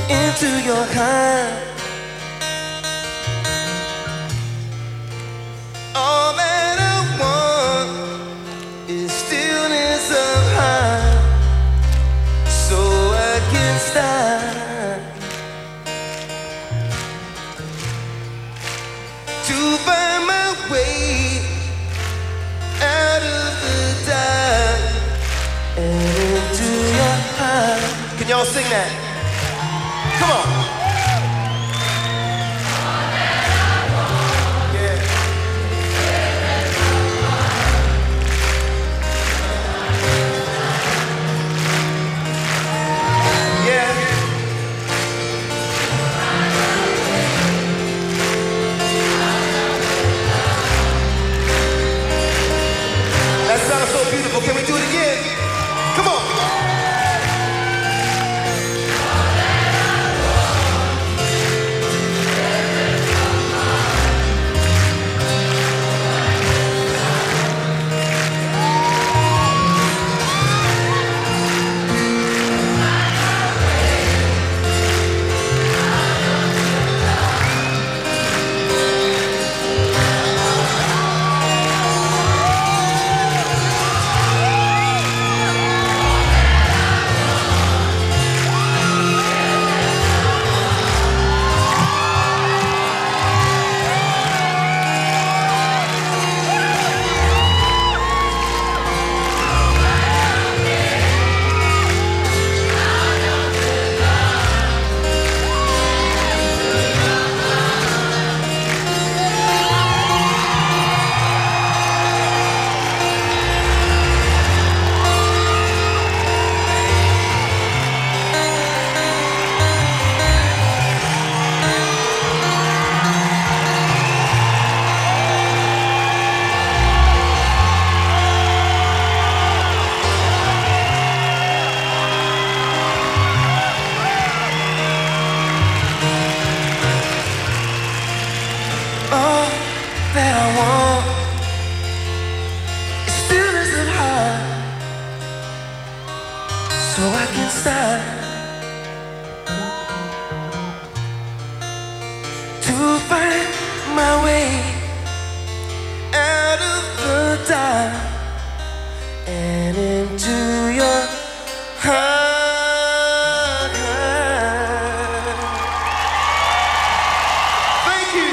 into your heart. All that I want is stillness of heart, so I can start to find my way out of the dark and into your heart. Can y'all sing that? Come on. That sounds so beautiful. Can we do it again? Come on. All that I want is stillness of heart, so I can start to find my way out of the dark and into your heart. Thank you.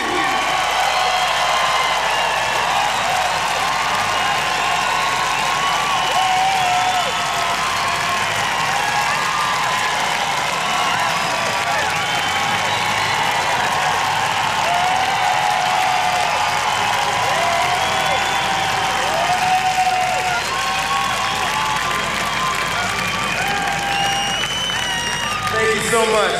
Thank you so much.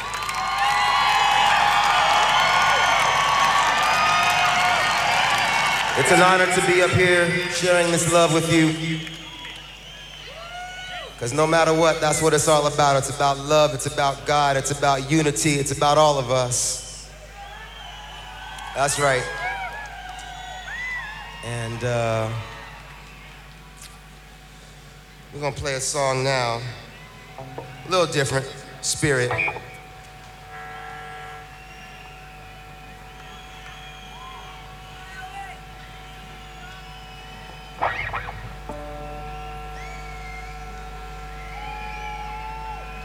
It's an honor to be up here sharing this love with you. Because no matter what, that's what it's all about. It's about love, it's about God, it's about unity, it's about all of us. That's right. And we're gonna play a song now. A little different, Spirit.